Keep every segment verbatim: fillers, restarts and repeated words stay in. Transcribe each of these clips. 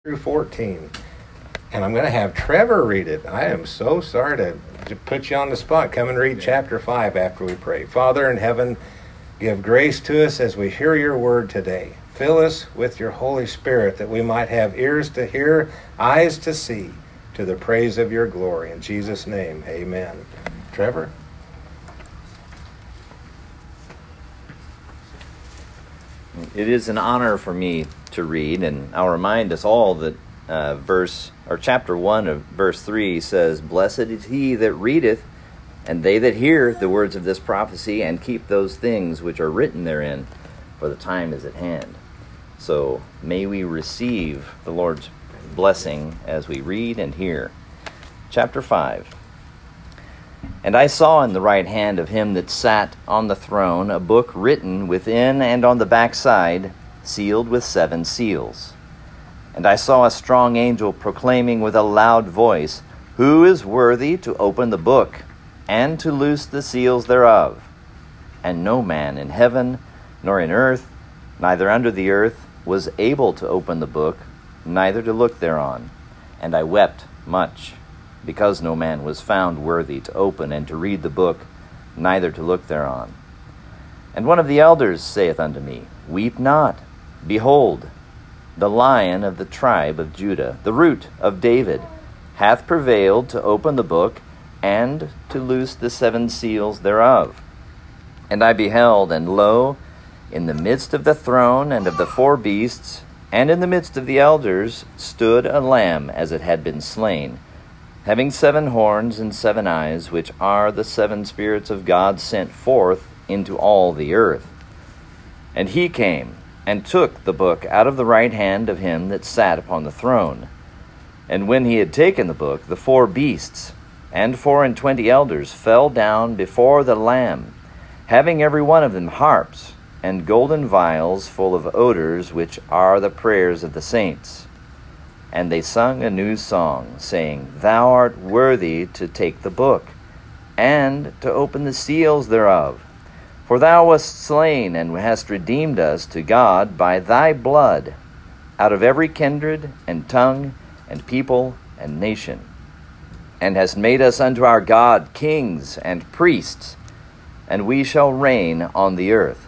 through fourteen. And I'm going to have Trevor read it. I am so sorry to, to put you on the spot. Come and read chapter five after we pray. Father in heaven, give grace to us as we hear your word today. Fill us with your Holy Spirit that we might have ears to hear, eyes to see, to the praise of your glory. In Jesus' name, amen. Trevor? It is an honor for me to read, and I'll remind us all that uh, verse or chapter one of verse three says, "Blessed is he that readeth, and they that hear the words of this prophecy, and keep those things which are written therein, for the time is at hand." So may we receive the Lord's blessing as we read and hear. Chapter five. "And I saw in the right hand of him that sat on the throne a book written within and on the backside, sealed with seven seals. And I saw a strong angel proclaiming with a loud voice, Who is worthy to open the book, and to loose the seals thereof? And no man in heaven, nor in earth, neither under the earth, was able to open the book, neither to look thereon. And I wept much, because no man was found worthy to open and to read the book, neither to look thereon. And one of the elders saith unto me, Weep not. Behold, the Lion of the tribe of Judah, the Root of David, hath prevailed to open the book, and to loose the seven seals thereof. And I beheld, and lo, in the midst of the throne and of the four beasts, and in the midst of the elders, stood a lamb as it had been slain, having seven horns and seven eyes, which are the seven spirits of God sent forth into all the earth. And he came, and took the book out of the right hand of him that sat upon the throne. And when he had taken the book, the four beasts and four and twenty elders fell down before the Lamb, having every one of them harps, and golden vials full of odors, which are the prayers of the saints. And they sung a new song, saying, Thou art worthy to take the book, and to open the seals thereof. For thou wast slain, and hast redeemed us to God by thy blood, out of every kindred, and tongue, and people, and nation, and hast made us unto our God kings and priests, and we shall reign on the earth.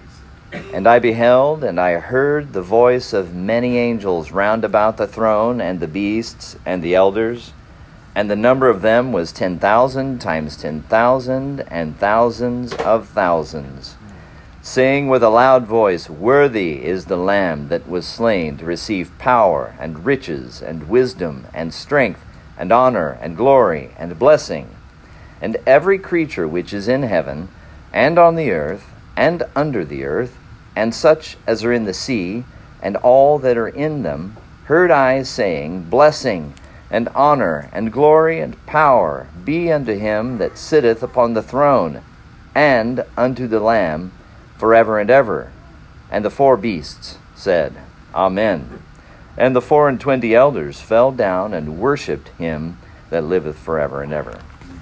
And I beheld, and I heard the voice of many angels round about the throne, and the beasts, and the elders, and the number of them was ten thousand times ten thousand, and thousands of thousands, saying with a loud voice, Worthy is the Lamb that was slain to receive power, and riches, and wisdom, and strength, and honor, and glory, and blessing. And every creature which is in heaven, and on the earth, and under the earth, and such as are in the sea, and all that are in them, heard I saying, Blessing, and honor, and glory, and power be unto him that sitteth upon the throne, and unto the Lamb, forever and ever. And the four beasts said, Amen. And the four and twenty elders fell down and worshipped him that liveth forever and ever.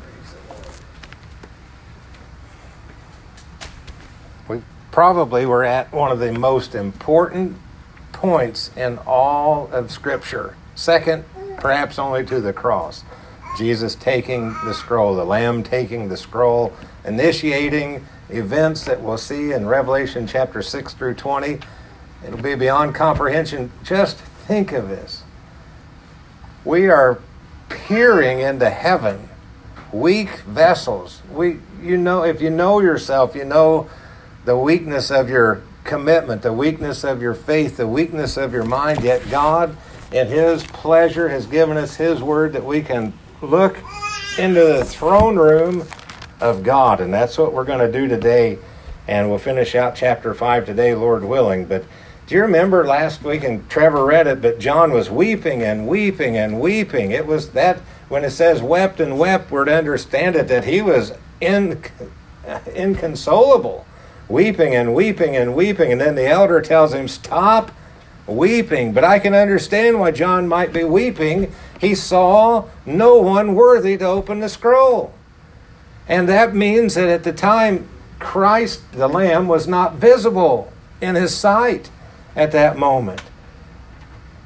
We probably were at one of the most important points in all of Scripture. Second, perhaps only to the cross. Jesus taking the scroll, the Lamb taking the scroll, initiating events that we'll see in Revelation chapter six through twenty. It'll be beyond comprehension. Just think of this. We are peering into heaven, weak vessels. We, you know, if you know yourself, you know the weakness of your commitment, the weakness of your faith, the weakness of your mind, yet God, in his pleasure, has given us his word that we can look into the throne room of God. And that's what we're going to do today. And we'll finish out chapter five today, Lord willing. But do you remember last week, and Trevor read it, but John was weeping and weeping and weeping. It was that, when it says wept and wept, we're to understand it, that he was in, inconsolable. Weeping and weeping and weeping. And then the elder tells him, Stop weeping. But I can understand why John might be weeping. He saw no one worthy to open the scroll. And that means that at the time, Christ, the Lamb, was not visible in his sight at that moment.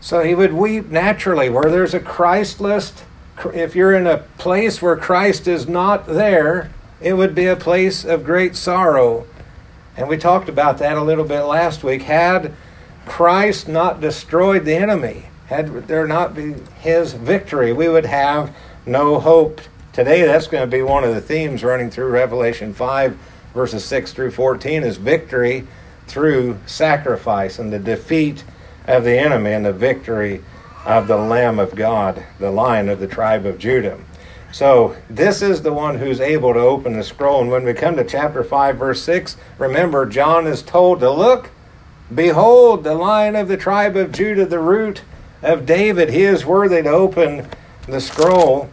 So he would weep naturally. Where there's a Christless, if you're in a place where Christ is not there, it would be a place of great sorrow. And we talked about that a little bit last week. Had Christ not destroyed the enemy, had there not been his victory, we would have no hope. Today, that's going to be one of the themes running through Revelation five, verses six through fourteen, is victory through sacrifice and the defeat of the enemy and the victory of the Lamb of God, the Lion of the tribe of Judah. So this is the one who's able to open the scroll. And when we come to chapter five, verse six, remember, John is told to look, behold, the Lion of the tribe of Judah, the root of David. He is worthy to open the scroll.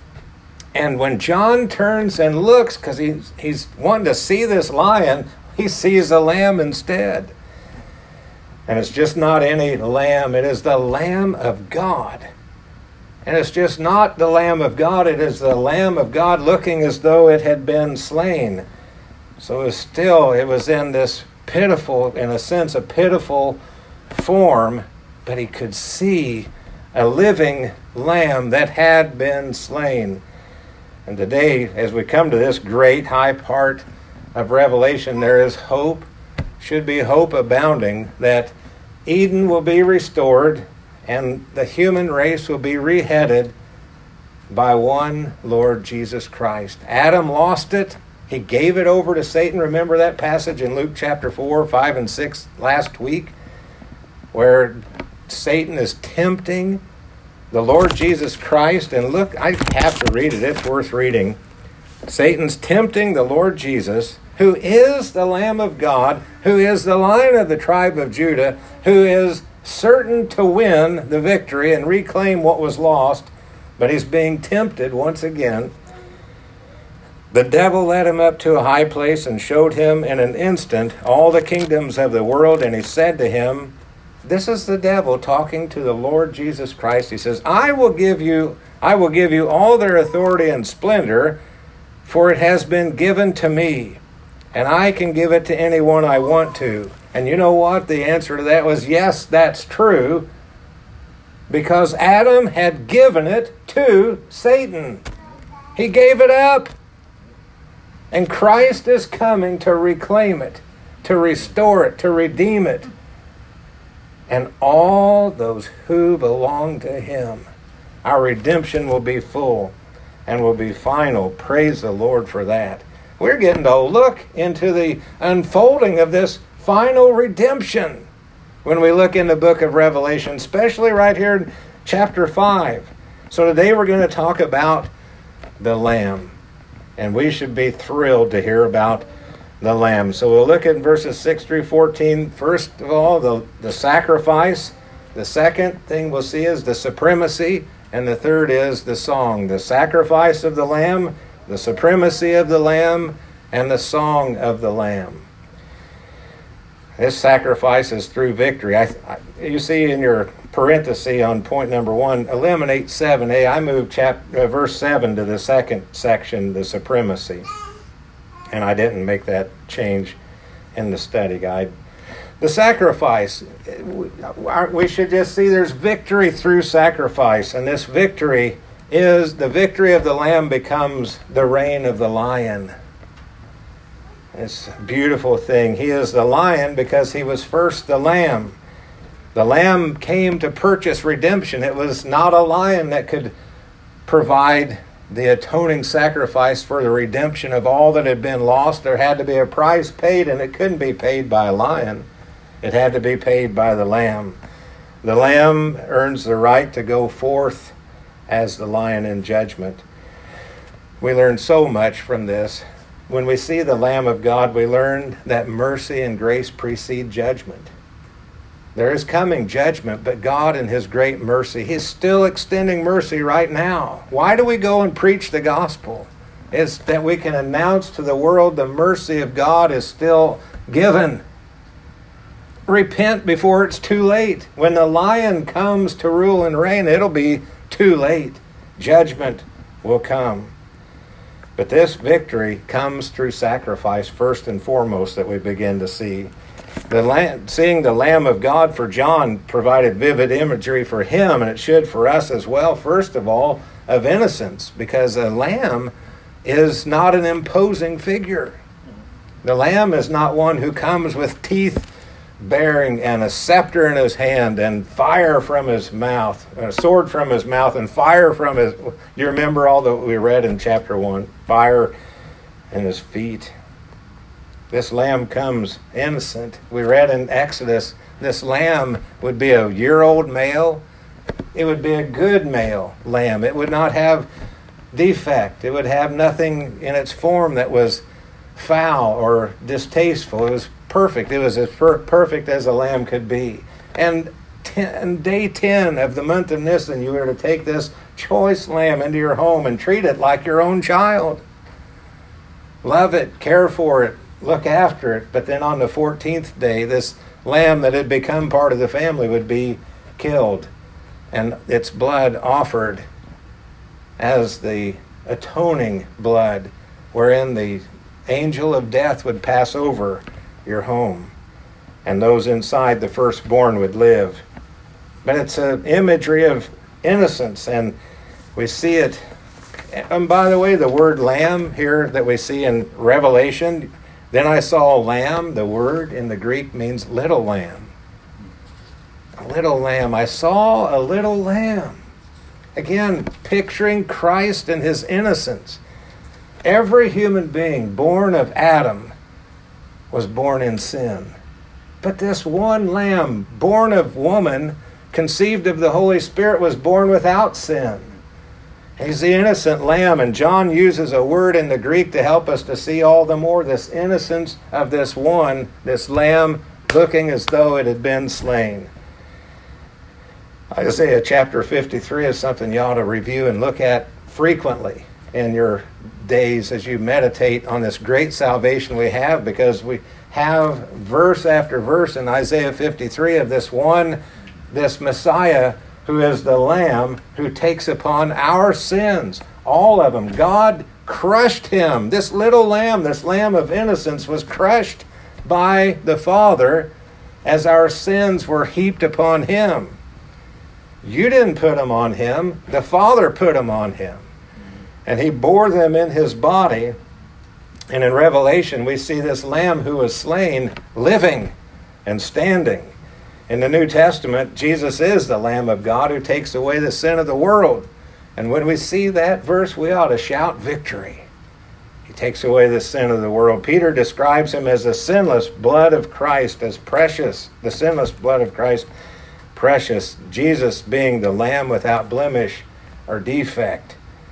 And when John turns and looks, because he's, he's wanting to see this lion, he sees a lamb instead. And it's just not any lamb. It is the Lamb of God. And it's just not the Lamb of God. It is the Lamb of God looking as though it had been slain. So it was still, it was in this pitiful, in a sense, a pitiful form, but he could see a living lamb that had been slain. And today, as we come to this great high part of Revelation, there is hope, should be hope abounding, that Eden will be restored and the human race will be reheaded by one Lord Jesus Christ. Adam lost it. He gave it over to Satan. Remember that passage in Luke chapter four, five, and six last week, where Satan is tempting the Lord Jesus Christ. And look, I have to read it. It's worth reading. Satan's tempting the Lord Jesus, who is the Lamb of God, who is the Lion of the tribe of Judah, who is certain to win the victory and reclaim what was lost, but he's being tempted once again. The devil led him up to a high place and showed him in an instant all the kingdoms of the world, and he said to him, this is the devil talking to the Lord Jesus Christ. He says, I will give you, I will give you all their authority and splendor, for it has been given to me, and I can give it to anyone I want to. And you know what? The answer to that was, yes, that's true, because Adam had given it to Satan. He gave it up. And Christ is coming to reclaim it, to restore it, to redeem it. And all those who belong to him. Our redemption will be full and will be final. Praise the Lord for that. We're getting to look into the unfolding of this final redemption when we look in the book of Revelation, especially right here in chapter five. So today we're going to talk about the Lamb. And we should be thrilled to hear about the Lamb. So we'll look at verses six through fourteen. First of all, the, the sacrifice. The second thing we'll see is the supremacy. And the third is the song. The sacrifice of the Lamb, the supremacy of the Lamb, and the song of the Lamb. This sacrifice is through victory. I, I, you see in your parenthesis on point number one, eliminate seven a. I moved chap, uh, verse seven to the second section, the supremacy. And I didn't make that change in the study guide. The sacrifice, we should just see there's victory through sacrifice. And this victory is, the victory of the Lamb becomes the reign of the Lion. It's a beautiful thing. He is the Lion because he was first the Lamb. The Lamb came to purchase redemption. It was not a lion that could provide the atoning sacrifice for the redemption of all that had been lost. There had to be a price paid, and it couldn't be paid by a lion. It had to be paid by the Lamb. The Lamb earns the right to go forth as the Lion in judgment. We learn so much from this. When we see the Lamb of God, we learn that mercy and grace precede judgment. There is coming judgment, but God in his great mercy, he's still extending mercy right now. Why do we go and preach the gospel? It's that we can announce to the world the mercy of God is still given. Repent before it's too late. When the Lion comes to rule and reign, it'll be too late. Judgment will come. But this victory comes through sacrifice first and foremost that we begin to see. The lamb, seeing the Lamb of God for John provided vivid imagery for him, and it should for us as well, first of all, of innocence, because a lamb is not an imposing figure. The lamb is not one who comes with teeth bearing and a scepter in his hand and fire from his mouth, a sword from his mouth and fire from his... You remember all that we read in chapter one? Fire in his feet. This lamb comes innocent. We read in Exodus, this lamb would be a year-old male. It would be a good male lamb. It would not have defect. It would have nothing in its form that was foul or distasteful. It was perfect. It was as per- perfect as a lamb could be. And ten, day ten of the month of Nisan, you were to take this choice lamb into your home and treat it like your own child. Love it, care for it, look after it. But then on the fourteenth day, this lamb that had become part of the family would be killed, and its blood offered as the atoning blood, wherein the angel of death would pass over your home, and those inside, the firstborn, would live. But it's an imagery of innocence, and we see it. And by the way, the word lamb here that we see in Revelation, then I saw a lamb. The word in the Greek means little lamb. A little lamb. I saw a little lamb. Again, picturing Christ and his innocence. Every human being born of Adam was born in sin. But this one lamb, born of woman, conceived of the Holy Spirit, was born without sin. He's the innocent lamb, and John uses a word in the Greek to help us to see all the more this innocence of this one, this lamb, looking as though it had been slain. Isaiah chapter fifty-three is something you ought to review and look at frequently in your days as you meditate on this great salvation we have, because we have verse after verse in Isaiah fifty-three of this one, this Messiah who is the Lamb who takes upon our sins, all of them. God crushed him. This little lamb, this lamb of innocence, was crushed by the Father as our sins were heaped upon him. You didn't put them on him. The Father put them on him. And he bore them in his body. And in Revelation, we see this lamb who was slain living and standing. In the New Testament, Jesus is the Lamb of God who takes away the sin of the world. And when we see that verse, we ought to shout victory. He takes away the sin of the world. Peter describes him as the sinless blood of Christ, as precious, the sinless blood of Christ, precious. Jesus being the Lamb without blemish or defect.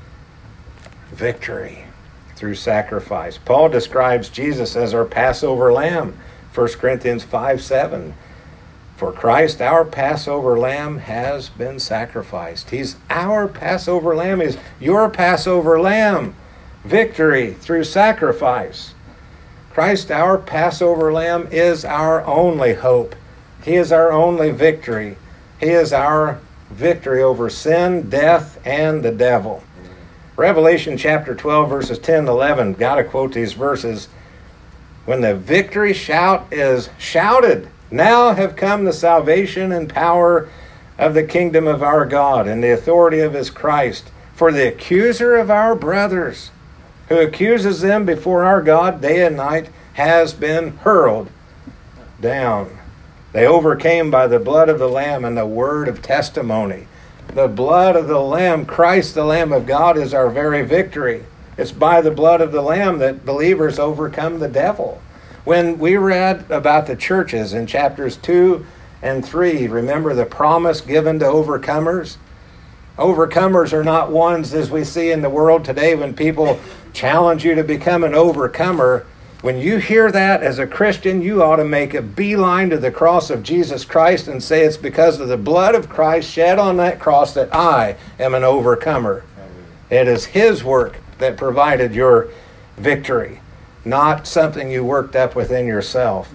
Victory through sacrifice. Paul describes Jesus as our Passover lamb. First Corinthians five seven. For Christ, our Passover lamb, has been sacrificed. He's our Passover lamb. He's your Passover lamb. Victory through sacrifice. Christ, our Passover lamb, is our only hope. He is our only victory. He is our victory over sin, death, and the devil. Revelation chapter twelve, verses ten and eleven. Got to quote these verses. When the victory shout is shouted, now have come the salvation and power of the kingdom of our God and the authority of his Christ. For the accuser of our brothers, who accuses them before our God day and night, has been hurled down. They overcame by the blood of the Lamb and the word of testimony. The blood of the Lamb, Christ the Lamb of God, is our very victory. It's by the blood of the Lamb that believers overcome the devil. When we read about the churches in chapters two and three, remember the promise given to overcomers? Overcomers are not ones as we see in the world today when people challenge you to become an overcomer. When you hear that as a Christian, you ought to make a beeline to the cross of Jesus Christ and say it's because of the blood of Christ shed on that cross that I am an overcomer. It is his work that provided your victory, not something you worked up within yourself.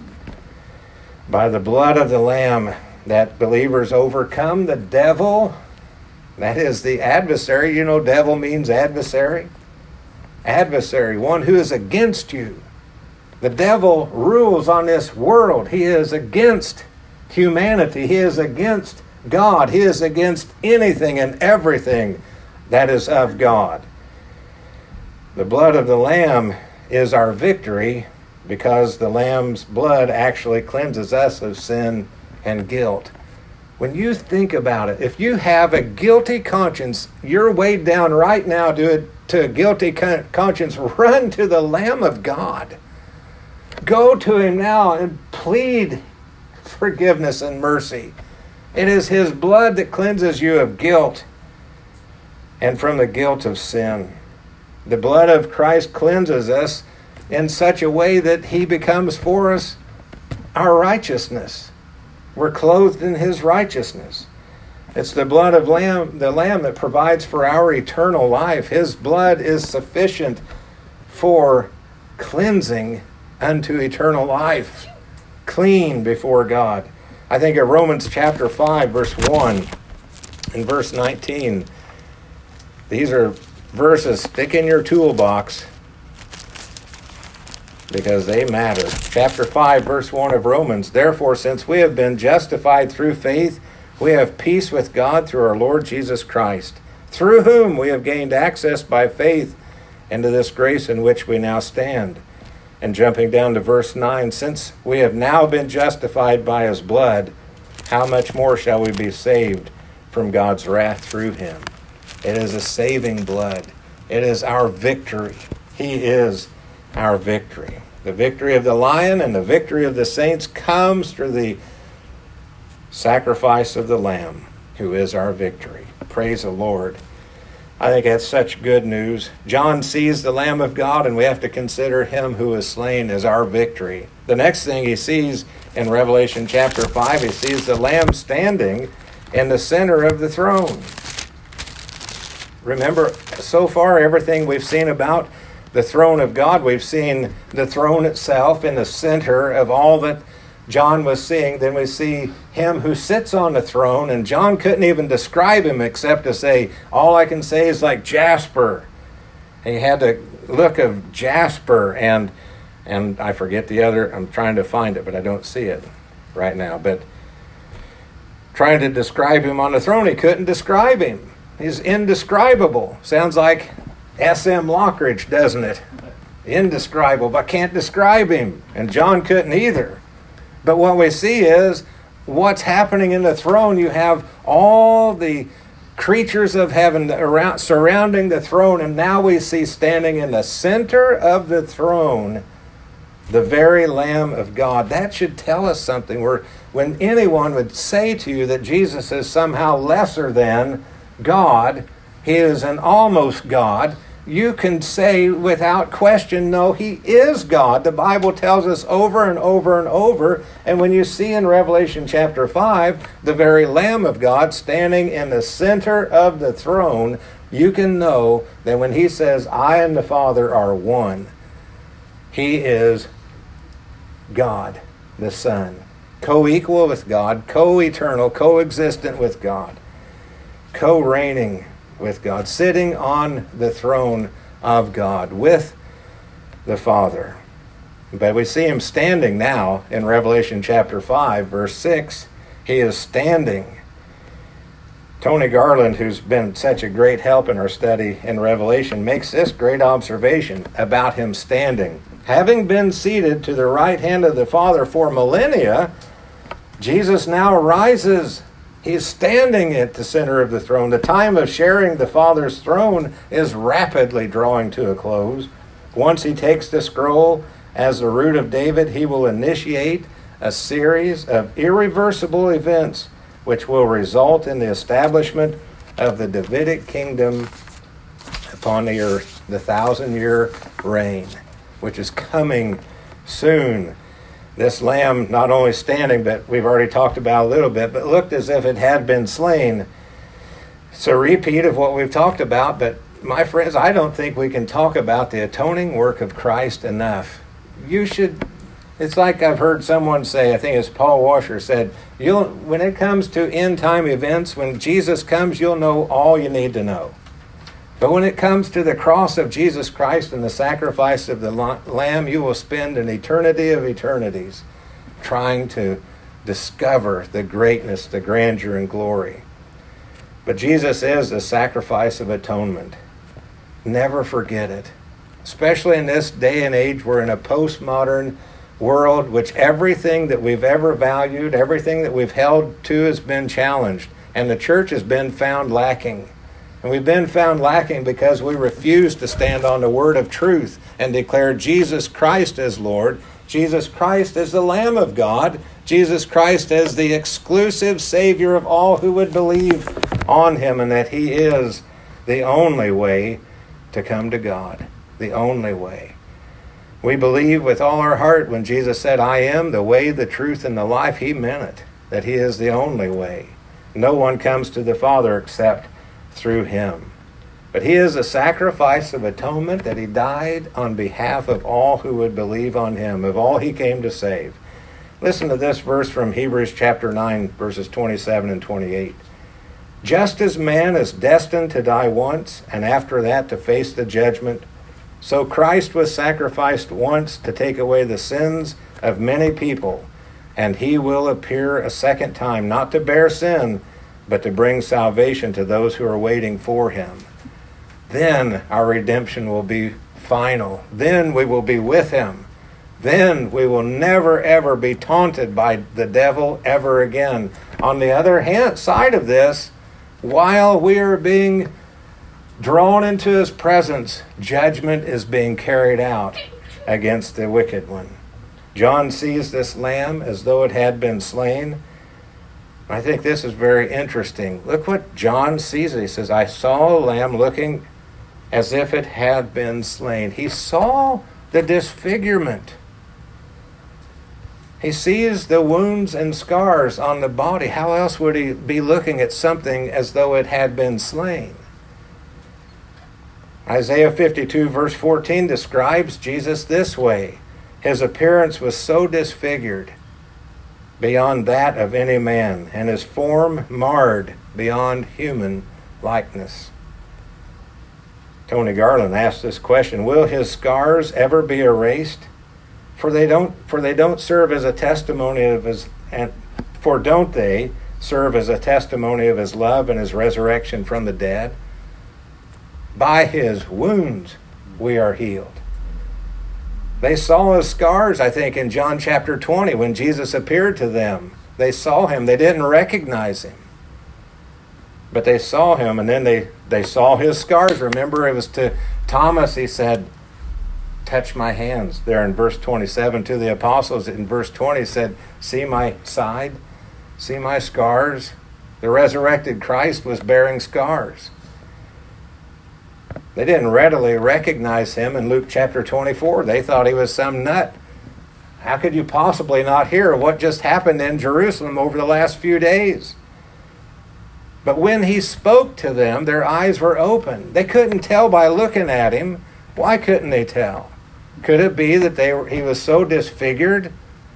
By the blood of the Lamb, that believers overcome the devil. That is the adversary. You know, devil means adversary. Adversary, one who is against you. The devil rules on this world. He is against humanity. He is against God. He is against anything and everything that is of God. The blood of the Lamb is our victory because the Lamb's blood actually cleanses us of sin and guilt. When you think about it, if you have a guilty conscience, you're weighed down right now to a, to a guilty con- conscience, run to the Lamb of God. Go to him now and plead forgiveness and mercy. It is his blood that cleanses you of guilt and from the guilt of sin. The blood of Christ cleanses us in such a way that he becomes for us our righteousness. We're clothed in his righteousness. It's the blood of lamb, the Lamb that provides for our eternal life. His blood is sufficient for cleansing unto eternal life, clean before God. I think of Romans chapter five, verse one and verse nineteen. These are verses stick in your toolbox because they matter. Chapter five, verse one of Romans. Therefore, since we have been justified through faith, we have peace with God through our Lord Jesus Christ, through whom we have gained access by faith into this grace in which we now stand. And jumping down to verse nine, since we have now been justified by his blood, how much more shall we be saved from God's wrath through him? It is a saving blood. It is our victory. He is our victory. The victory of the Lion and the victory of the saints comes through the sacrifice of the Lamb, who is our victory. Praise the Lord. I think that's such good news. John sees the Lamb of God, and we have to consider him who is slain as our victory. The next thing he sees in Revelation chapter five, he sees the Lamb standing in the center of the throne. Remember, so far, everything we've seen about the throne of God, we've seen the throne itself in the center of all that John was seeing. Then we see him who sits on the throne, and John couldn't even describe him except to say, all I can say is like jasper. And he had the look of jasper, and and I forget the other, I'm trying to find it, but I don't see it right now. But trying to describe him on the throne, he couldn't describe him. He's indescribable. Sounds like S M Lockridge, doesn't it? Indescribable. I can't describe him. And John couldn't either. But what we see is what's happening in the throne. You have all the creatures of heaven around, surrounding the throne, and now we see standing in the center of the throne the very Lamb of God. That should tell us something. Where when anyone would say to you that Jesus is somehow lesser than God, he is an almost God, you can say without question, no, he is God. The Bible tells us over and over and over. And when you see in Revelation chapter five, the very Lamb of God standing in the center of the throne, you can know that when he says, I and the Father are one, he is God, the Son, co-equal with God, co-eternal, co-existent with God, co-reigning with God, sitting on the throne of God with the Father. But we see him standing now in Revelation chapter five, verse six. He is standing. Tony Garland, who's been such a great help in our study in Revelation, makes this great observation about him standing. Having been seated to the right hand of the Father for millennia, Jesus now rises. He's standing at the center of the throne. The time of sharing the Father's throne is rapidly drawing to a close. Once he takes the scroll as the root of David, he will initiate a series of irreversible events which will result in the establishment of the Davidic kingdom upon the earth, the thousand-year reign, which is coming soon. This lamb not only standing, but we've already talked about a little bit, but looked as if it had been slain. It's a repeat of what we've talked about, but my friends, I don't think we can talk about the atoning work of Christ enough. You should, it's like I've heard someone say, I think it's Paul Washer said, you'll when it comes to end time events, when Jesus comes, you'll know all you need to know. But when it comes to the cross of Jesus Christ and the sacrifice of the Lamb, you will spend an eternity of eternities trying to discover the greatness, the grandeur, and glory. But Jesus is the sacrifice of atonement. Never forget it. Especially in this day and age, we're in a postmodern world which everything that we've ever valued, everything that we've held to has been challenged. And the church has been found lacking. And we've been found lacking because we refuse to stand on the word of truth and declare Jesus Christ as Lord, Jesus Christ as the Lamb of God, Jesus Christ as the exclusive Savior of all who would believe on him, and that he is the only way to come to God, the only way. We believe with all our heart when Jesus said, I am the way, the truth, and the life, he meant it, that he is the only way. No one comes to the Father except through him. But he is a sacrifice of atonement, that he died on behalf of all who would believe on him, of all he came to save. Listen to this verse from Hebrews chapter nine, verses twenty-seven and twenty-eight. Just as man is destined to die once, and after that to face the judgment, so Christ was sacrificed once to take away the sins of many people, and he will appear a second time, not to bear sin, but to bring salvation to those who are waiting for him. Then our redemption will be final. Then we will be with him. Then we will never, ever be taunted by the devil ever again. On the other hand, side of this, while we are being drawn into his presence, judgment is being carried out against the wicked one. John sees this lamb as though it had been slain. I think this is very interesting. Look what John sees. He says, I saw a lamb looking as if it had been slain. He saw the disfigurement. He sees the wounds and scars on the body. How else would he be looking at something as though it had been slain? Isaiah fifty-two verse fourteen describes Jesus this way. His appearance was so disfigured beyond that of any man, and his form marred beyond human likeness. Tony Garland asked this question, will his scars ever be erased? For they don't for they don't serve as a testimony of his and for don't they serve as a testimony of his love and his resurrection from the dead? By his wounds we are healed. They saw his scars, I think, in John chapter twenty when Jesus appeared to them. They saw him. They didn't recognize him. But they saw him, and then they, they saw his scars. Remember, it was to Thomas, he said, touch my hands. There in verse twenty-seven, to the apostles in verse twenty, he said, see my side, see my scars. The resurrected Christ was bearing scars. They didn't readily recognize him in Luke chapter twenty-four. They thought he was some nut. How could you possibly not hear what just happened in Jerusalem over the last few days? But when he spoke to them, their eyes were open. They couldn't tell by looking at him. Why couldn't they tell? Could it be that they were, he was so disfigured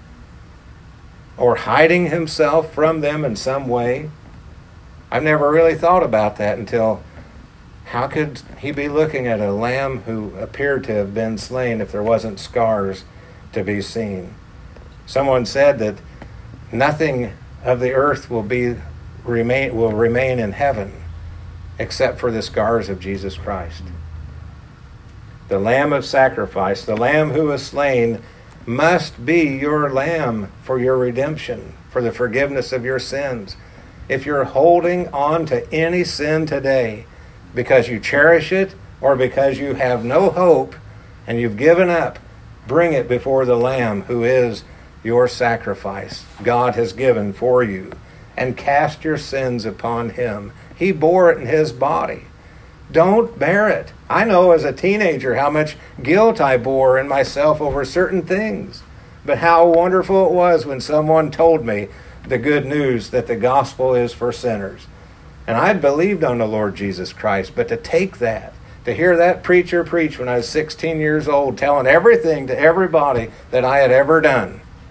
or hiding himself from them in some way? I've never really thought about that until, how could he be looking at a lamb who appeared to have been slain if there wasn't scars to be seen? Someone said that nothing of the earth will be remain will remain in heaven except for the scars of Jesus Christ. The Lamb of sacrifice, the Lamb who was slain, must be your lamb for your redemption, for the forgiveness of your sins. If you're holding on to any sin today because you cherish it or because you have no hope and you've given up, bring it before the Lamb who is your sacrifice God has given for you, and cast your sins upon him. He bore it in his body. Don't bear it. I know as a teenager how much guilt I bore in myself over certain things, but how wonderful it was when someone told me the good news that the gospel is for sinners. And I'd believed on the Lord Jesus Christ, but to take that, to hear that preacher preach when I was sixteen years old, telling everything to everybody that I had ever done,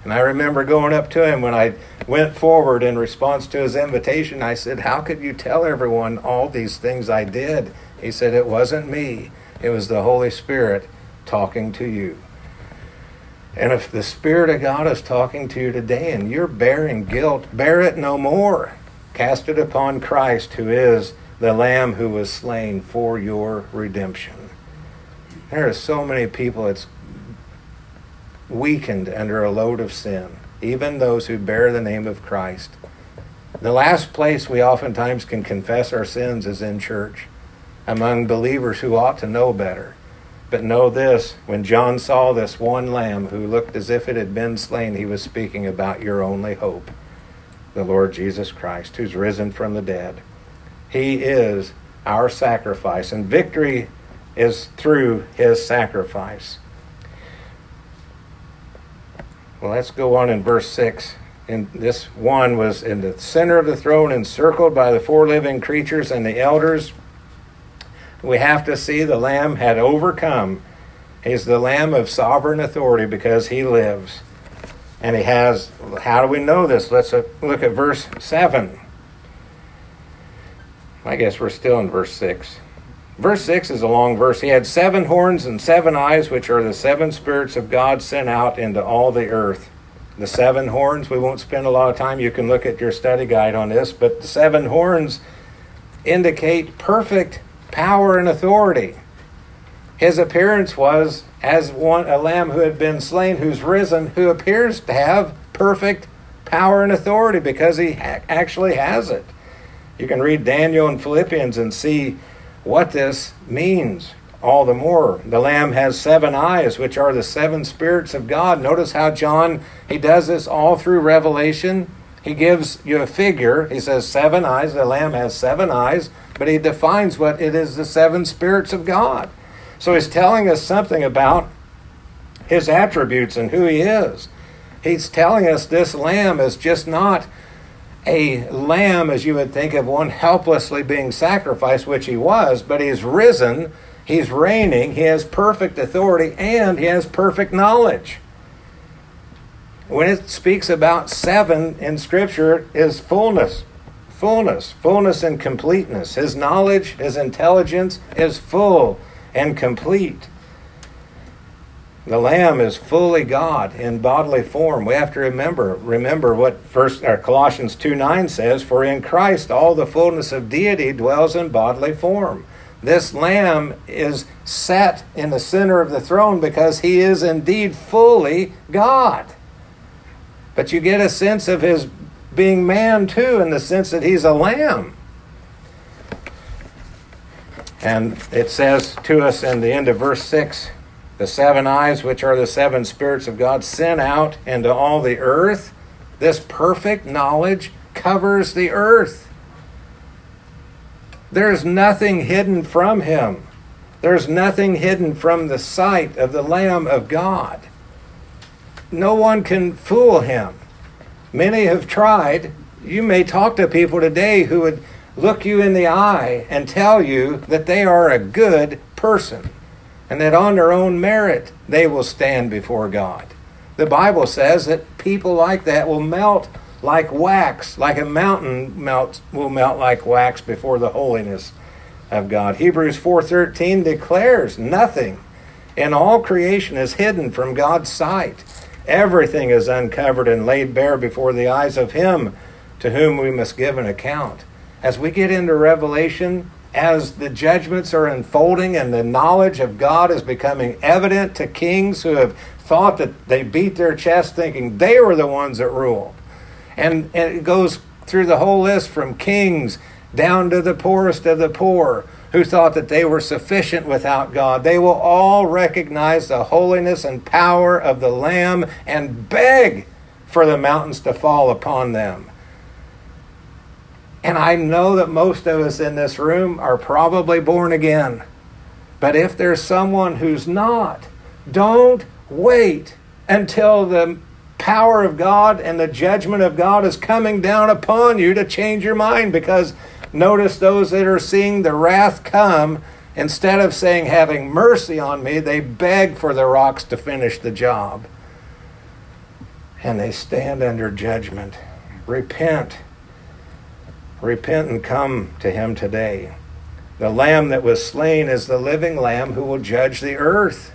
And I remember going up to him when I went forward in response to his invitation. I said, how could you tell everyone all these things I did? He said, it wasn't me. It was the Holy Spirit talking to you. And if the Spirit of God is talking to you today and you're bearing guilt, bear it no more. Cast it upon Christ, who is the Lamb who was slain for your redemption. There are so many people that's weakened under a load of sin, even those who bear the name of Christ. The last place we oftentimes can confess our sins is in church, among believers who ought to know better. But know this, when John saw this one lamb who looked as if it had been slain, he was speaking about your only hope, the Lord Jesus Christ, who's risen from the dead. He is our sacrifice, and victory is through his sacrifice. Well, let's go on in verse six. And this one was in the center of the throne, encircled by the four living creatures and the elders. We have to see the Lamb had overcome. He's the Lamb of sovereign authority because he lives. And he has, how do we know this? Let's look at verse seven. I guess we're still in verse six. Verse six is a long verse. He had seven horns and seven eyes, which are the seven spirits of God sent out into all the earth. The seven horns, we won't spend a lot of time. You can look at your study guide on this. But the seven horns indicate perfect power and authority. His appearance was as one, a lamb who had been slain, who's risen, who appears to have perfect power and authority because he ha- actually has it. You can read Daniel and Philippians and see what this means all the more. The Lamb has seven eyes, which are the seven spirits of God. Notice how John, he does this all through Revelation. He gives you a figure. He says seven eyes. The Lamb has seven eyes, but he defines what it is, the seven spirits of God. So he's telling us something about his attributes and who he is. He's telling us this Lamb is just not a lamb as you would think of, one helplessly being sacrificed, which he was, but he's risen, he's reigning, he has perfect authority, and he has perfect knowledge. When it speaks about seven in Scripture, is fullness, fullness, fullness and completeness. His knowledge, his intelligence is full and complete. The Lamb is fully God in bodily form. We have to remember remember what First or Colossians two nine says, for in Christ all the fullness of deity dwells in bodily form. This Lamb is set in the center of the throne because he is indeed fully God. But you get a sense of his being man too, in the sense that he's a lamb. And it says to us in the end of verse six, the seven eyes, which are the seven spirits of God, sent out into all the earth. This perfect knowledge covers the earth. There's nothing hidden from him. There's nothing hidden from the sight of the Lamb of God. No one can fool him. Many have tried. You may talk to people today who would look you in the eye and tell you that they are a good person, and that on their own merit they will stand before God. The Bible says that people like that will melt like wax, like a mountain melts will melt like wax before the holiness of God. Hebrews four thirteen declares nothing in all creation is hidden from God's sight. Everything is uncovered and laid bare before the eyes of him to whom we must give an account. As we get into Revelation, as the judgments are unfolding and the knowledge of God is becoming evident to kings who have thought that they beat their chest thinking they were the ones that ruled. And, and it goes through the whole list from kings down to the poorest of the poor who thought that they were sufficient without God. They will all recognize the holiness and power of the Lamb and beg for the mountains to fall upon them. And I know that most of us in this room are probably born again. But if there's someone who's not, don't wait until the power of God and the judgment of God is coming down upon you to change your mind. Because notice those that are seeing the wrath come, instead of saying, having mercy on me, they beg for the rocks to finish the job. and they stand under judgment. Repent. Repent and come to him today. The Lamb that was slain is the living Lamb who will judge the earth.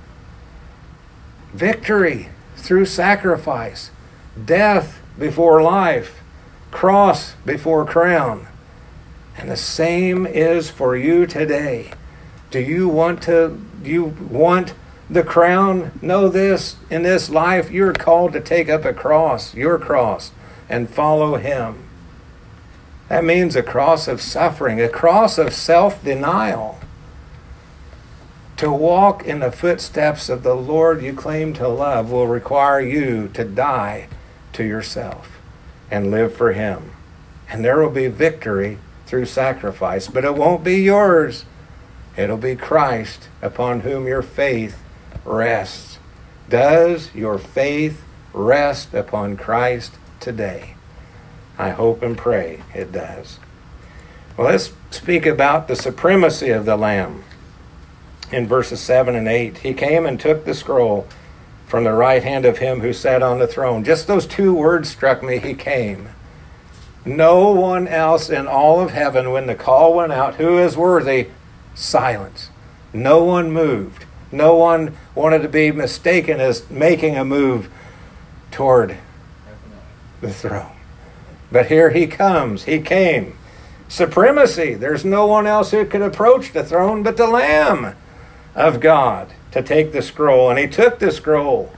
Victory through sacrifice. Death before life. Cross before crown. And the same is for you today. Do you want to, do you want the crown? Know this, in this life, you're called to take up a cross, your cross, and follow him. That means a cross of suffering, a cross of self-denial. To walk in the footsteps of the Lord you claim to love will require you to die to yourself and live for him. And there will be victory through sacrifice, but it won't be yours. It'll be Christ upon whom your faith rests. Does your faith rest upon Christ today? I hope and pray it does. Well, let's speak about the supremacy of the Lamb. In verses seven and eight, he came and took the scroll from the right hand of him who sat on the throne. Just those two words struck me, he came. No one else in all of heaven, when the call went out, who is worthy? Silence. No one moved. No one wanted to be mistaken as making a move toward the throne. But here he comes. He came. Supremacy. There's no one else who could approach the throne but the Lamb of God to take the scroll. And he took the scroll.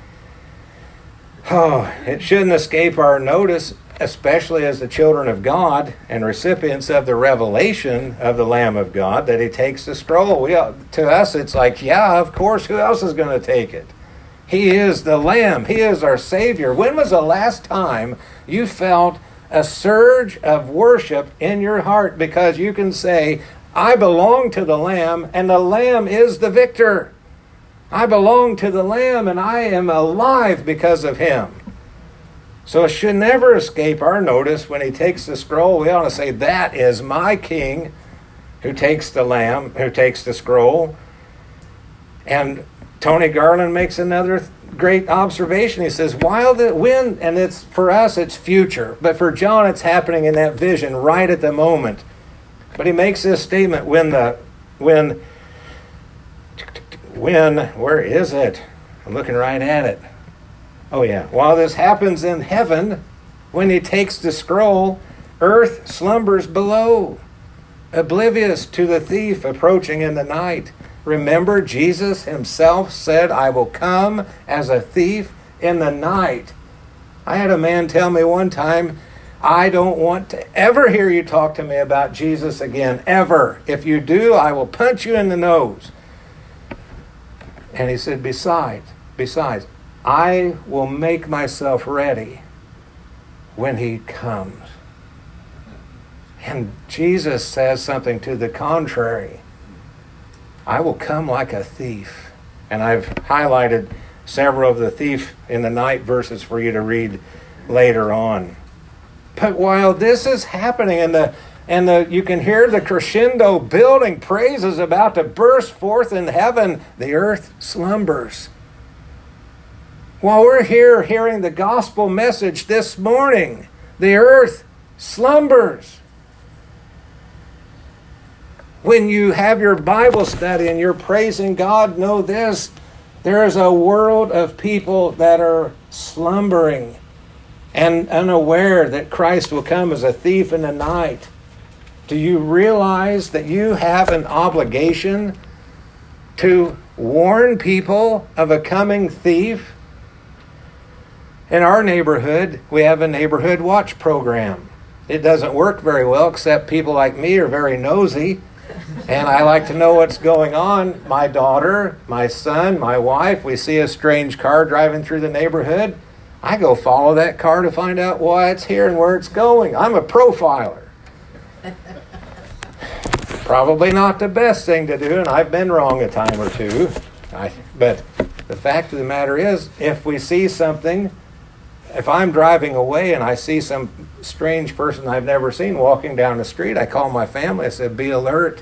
Oh, it shouldn't escape our notice, especially as the children of God and recipients of the revelation of the Lamb of God, that he takes the scroll. We, to us, it's like, yeah, of course, who else is going to take it? He is the Lamb. He is our Savior. When was the last time you felt a surge of worship in your heart because you can say, I belong to the Lamb, and the Lamb is the victor. I belong to the Lamb, and I am alive because of him. So it should never escape our notice when he takes the scroll. We ought to say, that is my King who takes the Lamb, who takes the scroll. And Tony Garland makes another great observation. He says, while the when, and it's for us, it's future, but for John, it's happening in that vision right at the moment. But he makes this statement, when the, when, when, where is it? I'm looking right at it. Oh yeah, while this happens in heaven, when he takes the scroll, earth slumbers below, oblivious to the thief approaching in the night. Remember, Jesus himself said, I will come as a thief in the night. I had a man tell me one time, I don't want to ever hear you talk to me about Jesus again, ever. If you do, I will punch you in the nose. And he said, besides, besides, I will make myself ready when he comes. And Jesus says something to the contrary. I will come like a thief. And I've highlighted several of the thief in the night verses for you to read later on. But while this is happening, and the and the you can hear the crescendo building, praise is about to burst forth in heaven, the earth slumbers. While we're here hearing the gospel message this morning, the earth slumbers. When you have your Bible study and you're praising God, know this, there is a world of people that are slumbering and unaware that Christ will come as a thief in the night. Do you realize that you have an obligation to warn people of a coming thief? In our neighborhood, we have a neighborhood watch program. It doesn't work very well, except people like me are very nosy. And I like to know what's going on. My daughter, my son, my wife, we see a strange car driving through the neighborhood. I go follow that car to find out why it's here and where it's going. I'm a profiler. Probably not the best thing to do, and I've been wrong a time or two. I, but the fact of the matter is, if we see something, if I'm driving away and I see some strange person I've never seen walking down the street, I call my family. I said, be alert.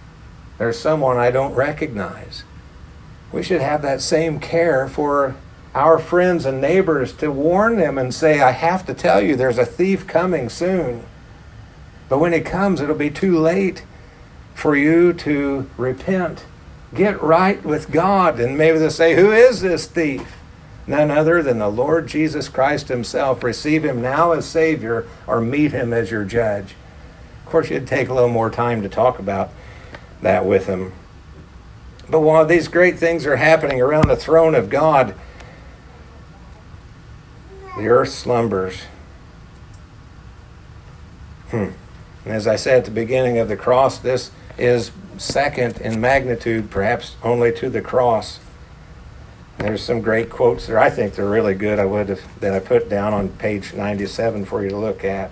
There's someone I don't recognize. We should have that same care for our friends and neighbors to warn them and say, I have to tell you, there's a thief coming soon. But when he comes, it'll be too late for you to repent. Get right with God. And maybe they'll say, who is this thief? None other than the Lord Jesus Christ himself. Receive him now as Savior or meet him as your judge. Of course, you'd take a little more time to talk about that with him. But while these great things are happening around the throne of God, the earth slumbers. Hmm. And as I said at the beginning of the cross, this is second in magnitude, perhaps only to the cross. There's some great quotes there. I think they're really good. I would have that I put down on page ninety-seven for you to look at.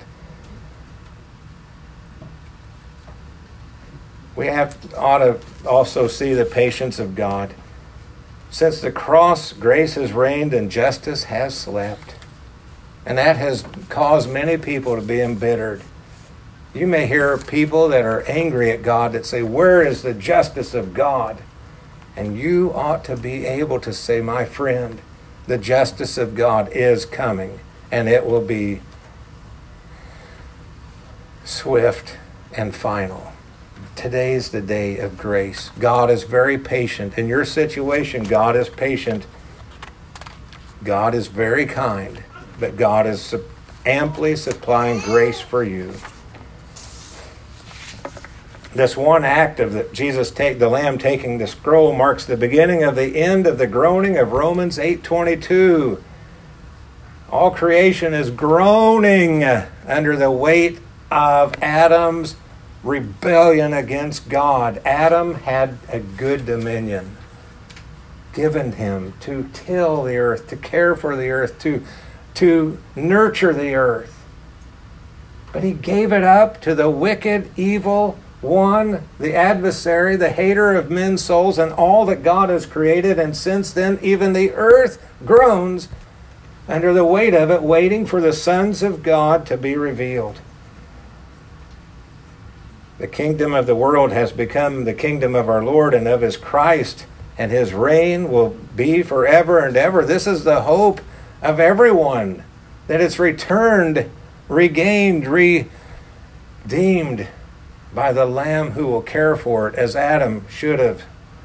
We have ought to also see the patience of God. Since the cross, grace has reigned and justice has slept. And that has caused many people to be embittered. You may hear people that are angry at God that say, where is the justice of God? And you ought to be able to say, my friend, the justice of God is coming, and it will be swift and final. Today's the day of grace. God is very patient. In your situation, God is patient. God is very kind, but God is amply supplying grace for you. This one act of the, Jesus take the Lamb taking the scroll marks the beginning of the end of the groaning of Romans eight twenty-two. All creation is groaning under the weight of Adam's rebellion against God. Adam had a good dominion given him to till the earth, to care for the earth, to, to nurture the earth. But he gave it up to the wicked, evil one, the adversary, the hater of men's souls and all that God has created. And since then, even the earth groans under the weight of it, waiting for the sons of God to be revealed. The kingdom of the world has become the kingdom of our Lord and of his Christ, and his reign will be forever and ever. This is the hope of everyone, that it's returned, regained, redeemed by the Lamb who will care for it as Adam should have.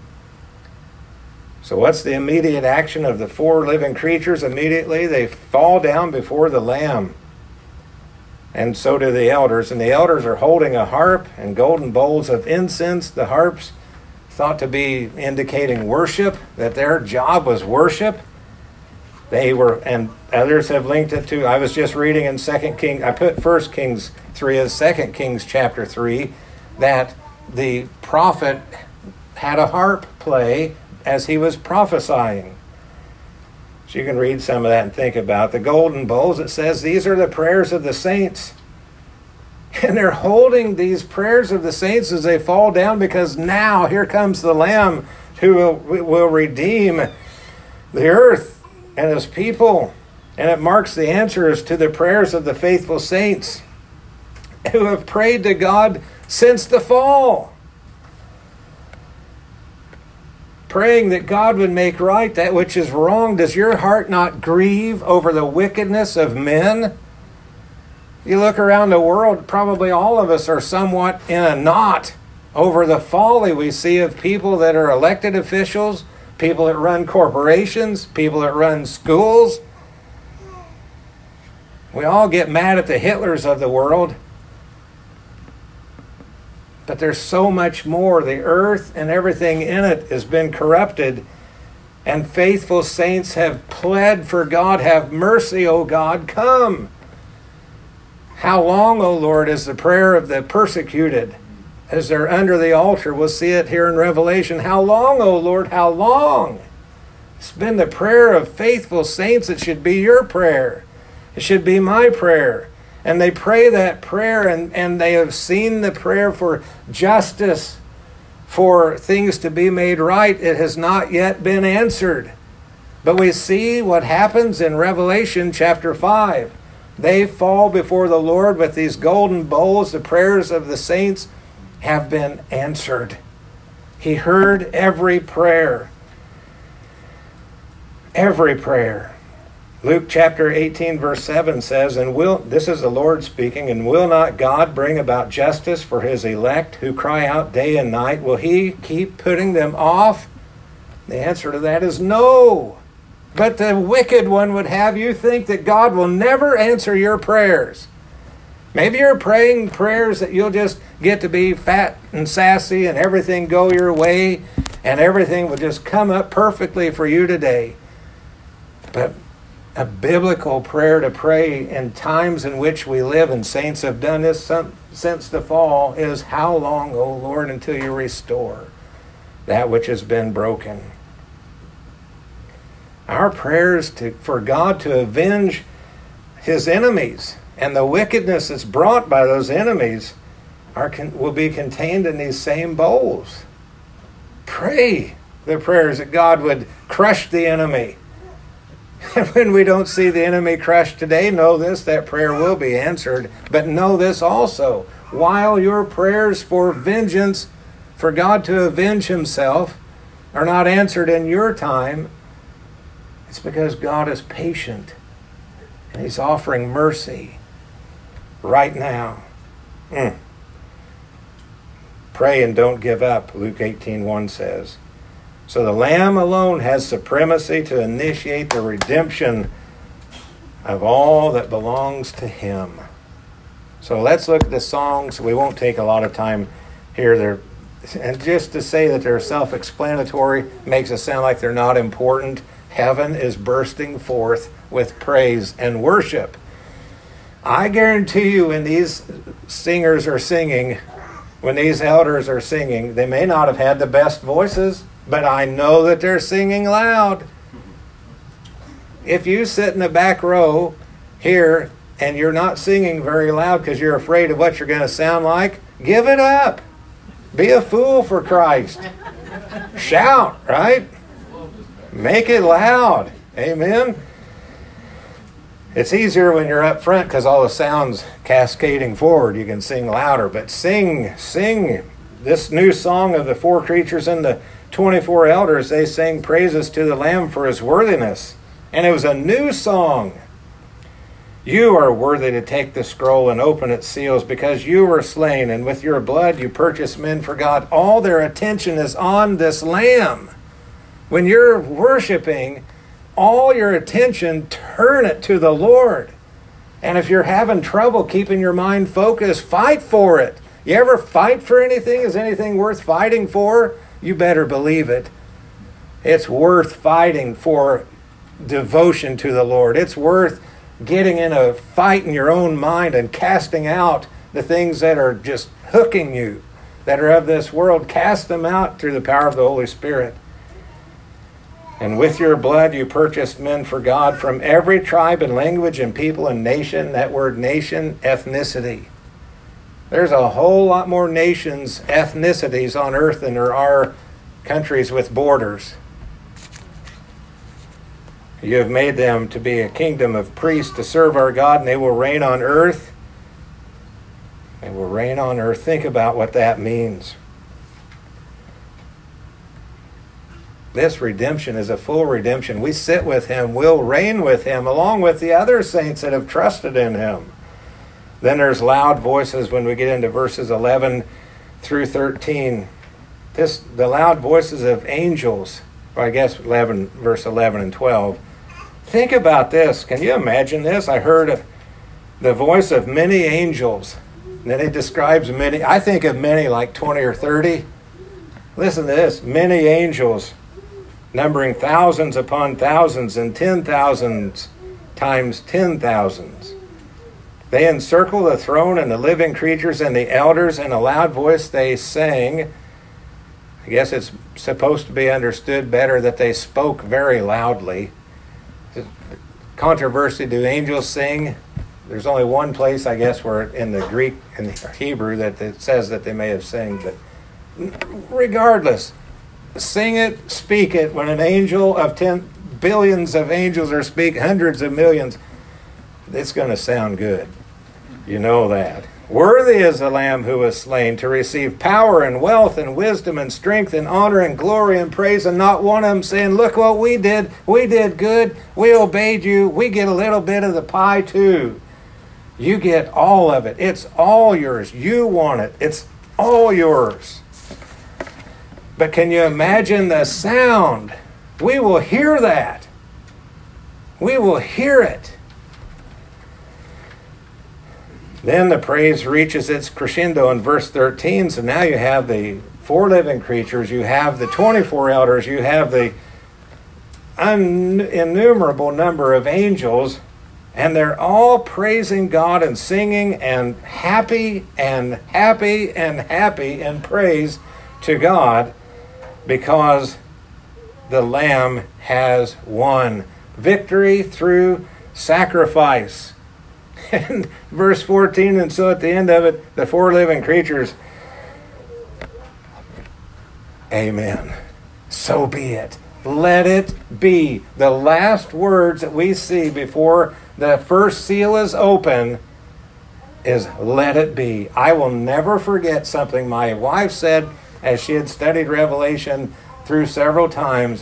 So what's the immediate action of the four living creatures? Immediately they fall down before the Lamb. And so do the elders. And the elders are holding a harp and golden bowls of incense. The harps thought to be indicating worship, that their job was worship. They were, and others have linked it to, I was just reading in Second Kings, I put First Kings three as Second Kings chapter three, that the prophet had a harp play as he was prophesying. So you can read some of that and think about the golden bowls. It says these are the prayers of the saints. And they're holding these prayers of the saints as they fall down, because now here comes the Lamb who will, will redeem the earth and his people. And it marks the answers to the prayers of the faithful saints who have prayed to God since the fall, praying that God would make right that which is wrong. Does your heart not grieve over the wickedness of men? You look around the world, probably all of us are somewhat in a knot over the folly we see of people that are elected officials, people that run corporations, people that run schools. We all get mad at the Hitlers of the world. But there's so much more. The earth and everything in it has been corrupted. And faithful saints have pled for God, have mercy, O God, come. How long, O Lord, is the prayer of the persecuted as they're under the altar? We'll see it here in Revelation. How long, O Lord, how long? It's been the prayer of faithful saints. It should be your prayer. It should be my prayer. And they pray that prayer, and, and they have seen the prayer for justice, for things to be made right. It has not yet been answered. But we see what happens in Revelation chapter five. They fall before the Lord with these golden bowls. The prayers of the saints have been answered. He heard every prayer. Every prayer. Luke chapter eighteen verse seven says, and will, this is the Lord speaking, and will not God bring about justice for his elect who cry out day and night? Will he keep putting them off? The answer to that is no. But the wicked one would have you think that God will never answer your prayers. Maybe you're praying prayers that you'll just get to be fat and sassy and everything go your way and everything will just come up perfectly for you today. But a biblical prayer to pray in times in which we live, and saints have done this some, since the fall, is, how long, O Lord, until you restore that which has been broken? Our prayers to, for God to avenge his enemies and the wickedness that's brought by those enemies are will be contained in these same bowls. Pray the prayers that God would crush the enemy. And when we don't see the enemy crushed today, know this, that prayer will be answered. But know this also, while your prayers for vengeance, for God to avenge himself, are not answered in your time, it's because God is patient and he's offering mercy right now. Mm. Pray and don't give up, Luke eighteen one says. So the Lamb alone has supremacy to initiate the redemption of all that belongs to him. So let's look at the songs. We won't take a lot of time here. They're, and just to say that they're self-explanatory makes it sound like they're not important. Heaven is bursting forth with praise and worship. I guarantee you when these singers are singing, when these elders are singing, they may not have had the best voices, but I know that they're singing loud. If you sit in the back row here and you're not singing very loud because you're afraid of what you're going to sound like, give it up. Be a fool for Christ. Shout, right? Make it loud. Amen? It's easier when you're up front because all the sound's cascading forward. You can sing louder. But sing, sing. This new song of the four creatures and the twenty-four elders, they sang praises to the Lamb for his worthiness. And it was a new song. You are worthy to take the scroll and open its seals because you were slain, and with your blood you purchased men for God. All their attention is on this Lamb. When you're worshiping, all your attention, turn it to the Lord. And if you're having trouble keeping your mind focused, fight for it. You ever fight for anything? Is anything worth fighting for? You better believe it. It's worth fighting for devotion to the Lord. It's worth getting in a fight in your own mind and casting out the things that are just hooking you, that are of this world. Cast them out through the power of the Holy Spirit. And with your blood you purchased men for God from every tribe and language and people and nation. That word nation, ethnicity. There's a whole lot more nations, ethnicities on earth than there are countries with borders. You have made them to be a kingdom of priests to serve our God, and they will reign on earth. They will reign on earth. Think about what that means. This redemption is a full redemption. We sit with him, we'll reign with him, along with the other saints that have trusted in him. Then there's loud voices when we get into verses eleven through thirteen. This, the loud voices of angels, or I guess eleven, verse eleven and twelve. Think about this. Can you imagine this? I heard the voice of many angels. And then it describes many. I think of many like twenty or thirty. Listen to this. Many angels, numbering thousands upon thousands and ten thousands times ten thousands. They encircle the throne and the living creatures and the elders. In a loud voice they sang. I guess it's supposed to be understood better that they spoke very loudly. Controversy, do angels sing? There's only one place, I guess, where in the Greek and the Hebrew that it says that they may have sang. But regardless, sing it, speak it. When an angel of ten billions of angels are speak, hundreds of millions, it's going to sound good. You know that. Worthy is the Lamb who was slain to receive power and wealth and wisdom and strength and honor and glory and praise, and not one of them saying, look what we did. We did good. We obeyed you. We get a little bit of the pie too. You get all of it. It's all yours. You want it. It's all yours. But can you imagine the sound? We will hear that. We will hear it. Then the praise reaches its crescendo in verse thirteen. So now you have the four living creatures, you have the twenty-four elders, you have the un- innumerable number of angels, and they're all praising God and singing and happy and happy and happy in praise to God because the Lamb has won. Victory through sacrifice. And verse fourteen, and so at the end of it, the four living creatures, amen. So be it. Let it be. The last words that we see before the first seal is open is let it be. I will never forget something my wife said as she had studied Revelation through several times.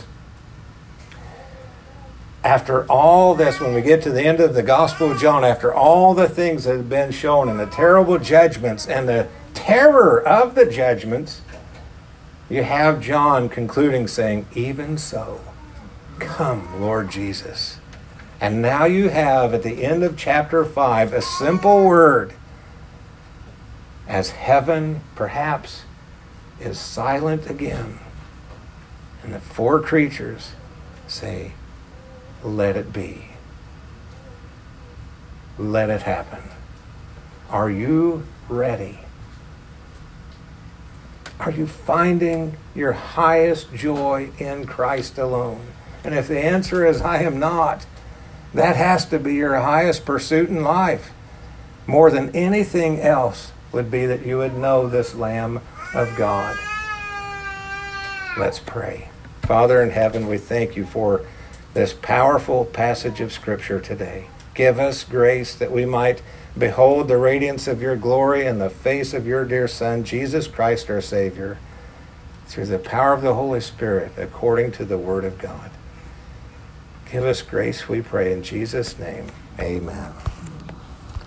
After all this, when we get to the end of the Gospel of John, after all the things that have been shown and the terrible judgments and the terror of the judgments, you have John concluding saying, even so, come, Lord Jesus. And now you have at the end of chapter five a simple word, as heaven perhaps is silent again, and the four creatures say, let it be. Let it happen. Are you ready? Are you finding your highest joy in Christ alone? And if the answer is, I am not, that has to be your highest pursuit in life. More than anything else would be that you would know this Lamb of God. Let's pray. Father in heaven, we thank you for this powerful passage of Scripture today. Give us grace that we might behold the radiance of your glory in the face of your dear Son, Jesus Christ our Savior, through the power of the Holy Spirit, according to the Word of God. Give us grace, we pray, in Jesus' name. Amen.